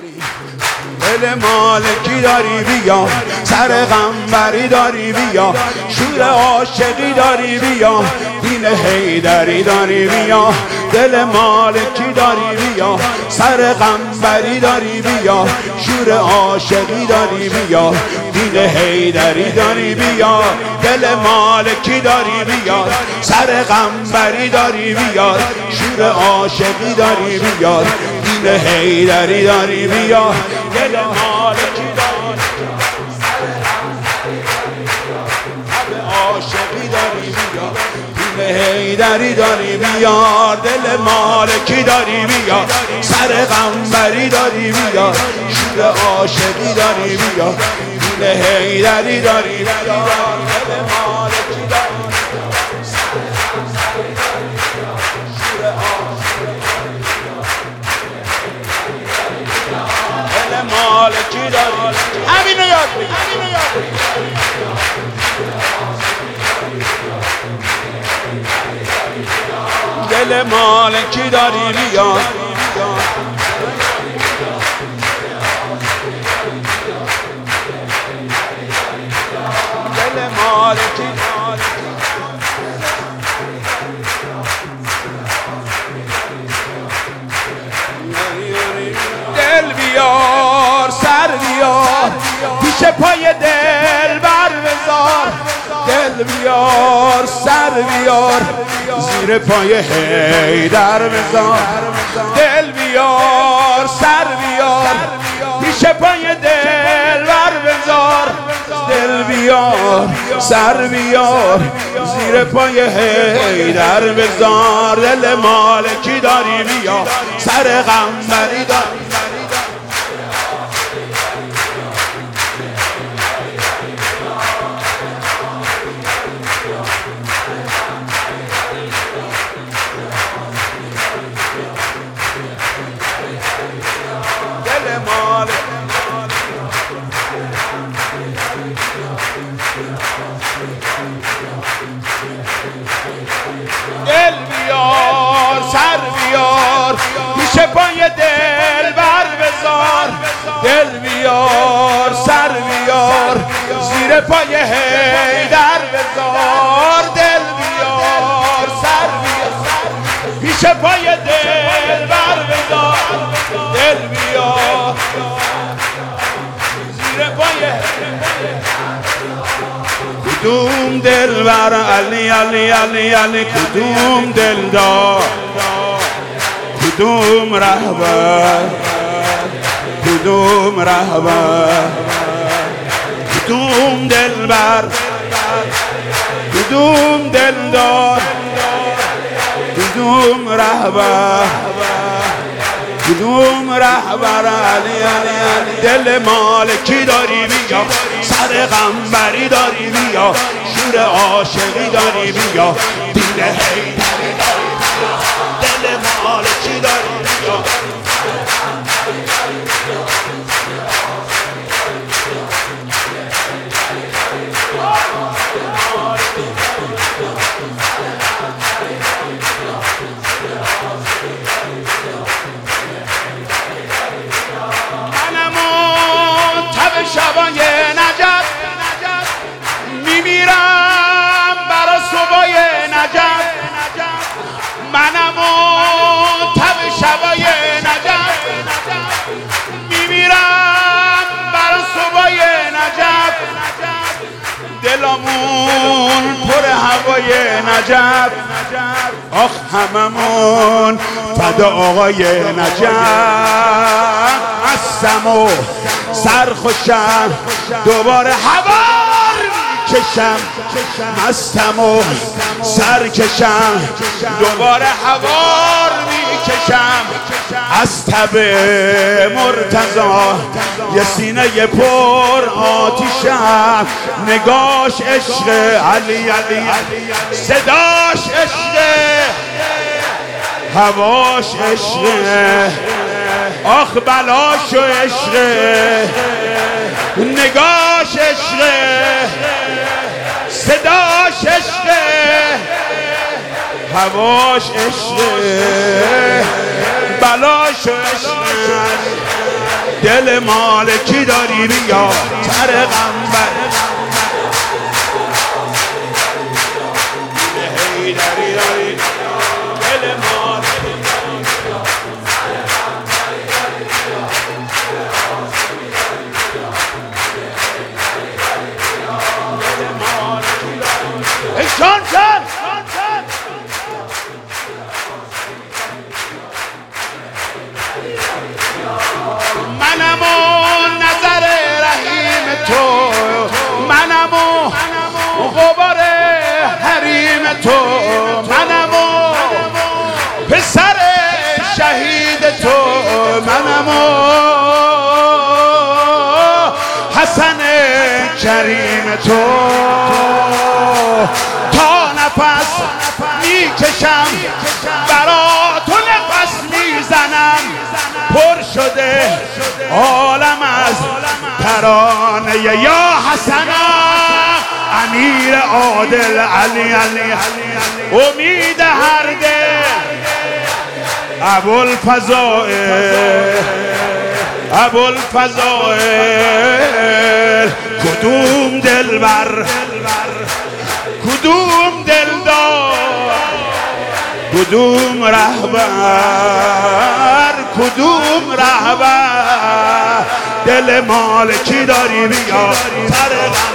دل مالکی داری بیا، سر قنبری داری بیا، شور عاشقی داری بیا، دین حیدری داری بیا. دل مالکی داری بیا، سر قنبری داری بیا، شور عاشقی داری بیا، دین حیدری داری بیا. دل مالکی داری بیا، سر قنبری داری بیا، شور عاشقی داری بیا، دین حیدری داری بیا. دل مالکی داری عاشقی داری بیا، دین حیدری داری بیا. دل مالکی داری بیا، سر قنبری داری بیا، شور عاشقی داری بیا، دین حیدری داری بیا. دل مالکی داری بیا، سر قنبری داری بیا، شور عاشقی دل مالکی داری. همینو یاد بگیر، همینو یاد بگیر. دل مالکی داری بیا، دل مالکی دل بیار، سر بیار، پیش پای دل بر بذار. دل بیار، سر بیار، زیر پای حیدر بذار. دل بیار، سر بیار، پیش پای دل بر بذار. دل بیار، سر بیار، زیر پای حیدر بذار. دل مالکی داری بیا، سر قنبری داری. دل بیار، سر بیار، پیش پای دل بر بذار. دل بیار، سر بیار، زیر پای حیدر بذار. دل بیار، سر بیار، پیش پای دل بر بذار. دل بیار، زیر پای کدوم دل بر علی علی علی علی، کدوم دل دار، کدوم رهبر، کدوم رهبر، کدوم دل بر، کدوم دل دار، کدوم رهبر، کدوم رهبر علی علی علی. دل مالکی داری بیا، سر قنبری داری بیا، شور عاشقی داری بیا، دین حیدری داری بیا. دل مالکی داری بیا، شبای نجف میمیرم برا صبای نجف. منم تب شبای نجف میمیرم برا صبای نجف. دلمون پر هوای نجف، آخ هممون فدا آقای نجف. هستم و سرخوشم دوباره هوار میکشم، مستم و سرکشم دوباره هوار میکشم. از تب مرتضی یه سینه پر آتیشم. نگاش عشق علی علی، صداش عشق، هواش عشق، آخ بلاش و عشق. نگاش عشق، صداش عشق، هواش عشق، بلاش و عشق. دل مالکی داری بیا سر قنبر حیدری داری دل مالکی ای جان جان منم و نظر رحیم تو منم و غبار حریم تو منم و پسر شهید تو منم و حسن کریم تو تا نفس میکشم برا تو نفس میزنم پر شده عالم از ترانه یا حسنم امیر عادل علی علی امید هر دل ابوالفضائل کدوم دلبر کدوم دلدار کدوم رهبر کدوم رهبر دل مالکی داری بیا سر